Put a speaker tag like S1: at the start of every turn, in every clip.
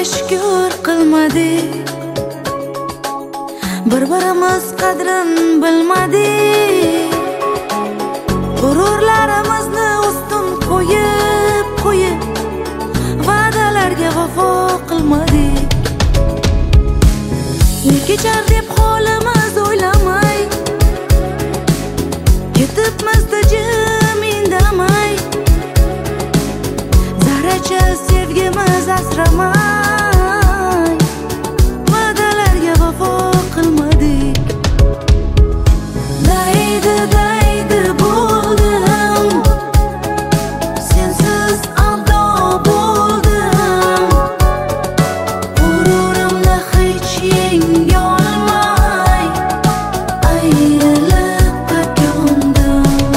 S1: shukur qilmadik, bir-birimiz qadrin bilmadik. G'ururlarimizni ustun qo'yib va'dalarga vafo qilmadik. Ne kechar deb holimiz o'ylamay, ketibmizda jim indamay, zarracha sevgimiz asramay, va'dalarga vafo qilmadik. Daydi bo'ldim, sensiz aldo bo'ldim, g'ururimni hech yengolmay, ayriliqqa ko'ndim.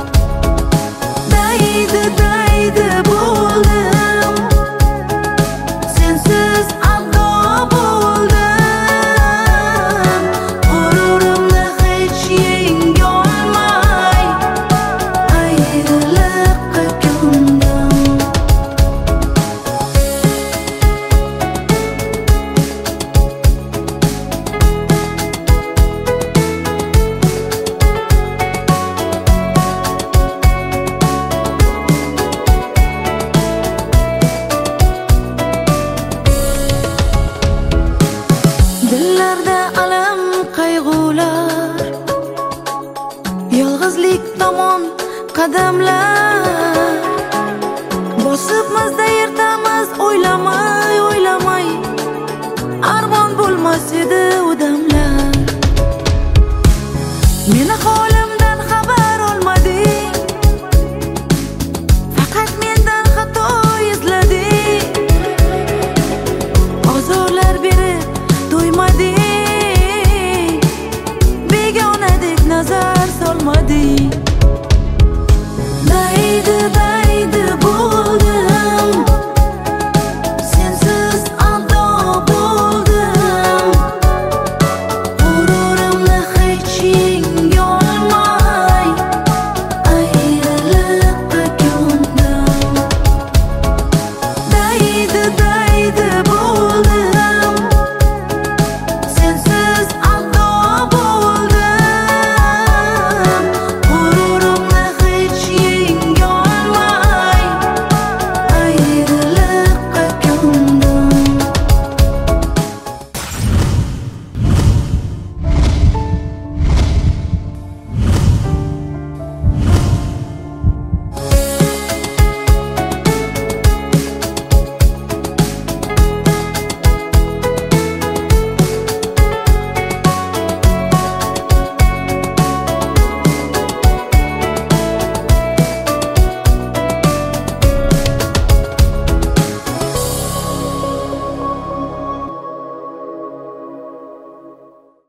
S1: Daydi bo'ldim, sensiz aldo bo'ldim, g'ururimni hech yengolmay, ayriliqqa ko'ndim. Dillarda alam qayg'ular, yolg'izlik tomon qadamlar, bosibmizda ertamiz o'ylamay, armon bo'lmas